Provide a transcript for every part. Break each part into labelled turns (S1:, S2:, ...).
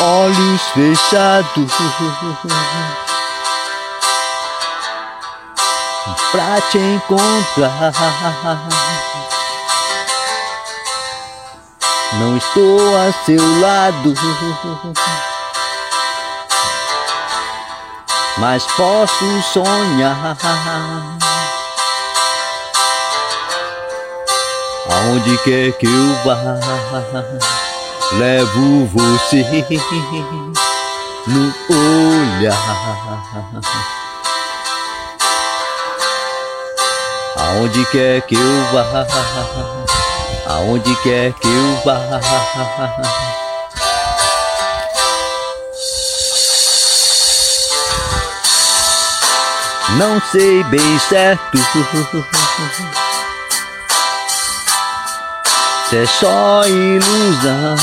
S1: olhos fechados pra te encontrar. Não estou a seu lado, mas posso sonhar. Aonde quer que eu vá, levo você no olhar. Aonde quer que eu vá, aonde quer que eu vá, não sei bem certo se é só ilusão,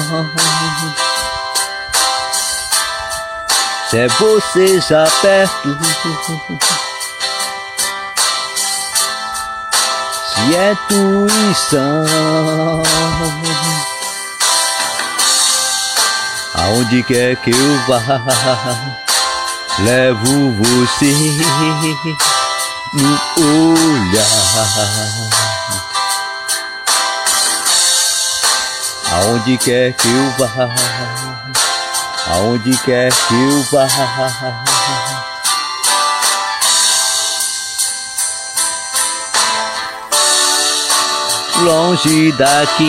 S1: se é você já perto, se é intuição. Aonde quer que eu vá, levo você no olhar. Aonde quer que eu vá, aonde quer que eu vá, longe daqui,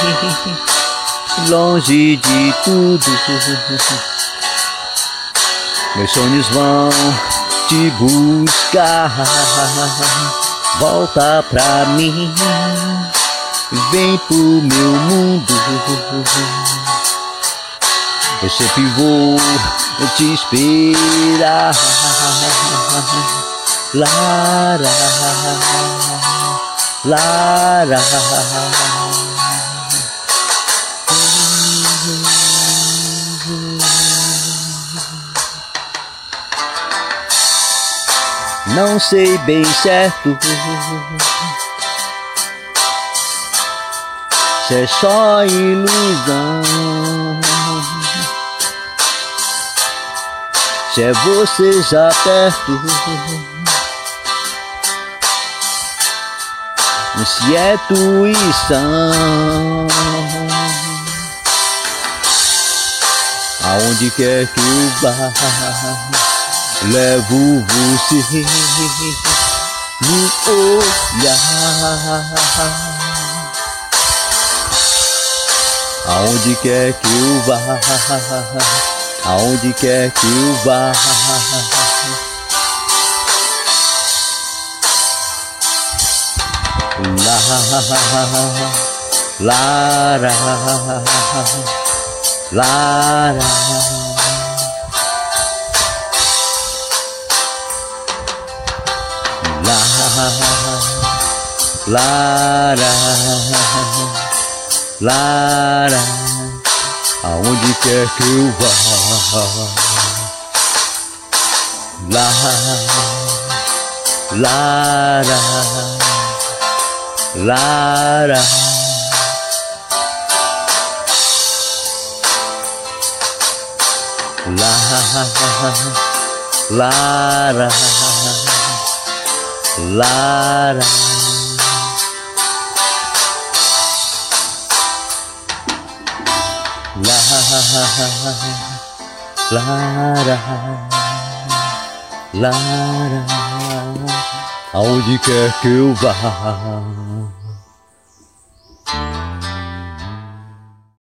S1: longe de tudo, meus sonhos vão te buscar. Volta pra mim, vem pro meu mundo, eu sempre vou te esperar. Lara, Lara, não sei bem certo se é só ilusão, se é você já perto, se é intuição. Aonde quer que eu vá, levo você no olhar. Aonde quer que eu vá, aonde quer que eu vá, Lara, Lara, Lara, Lara, aonde quer que eu vá, Lara, Lara, Lara, Lara, Lara, Lara, Lara, aonde quer que eu vá.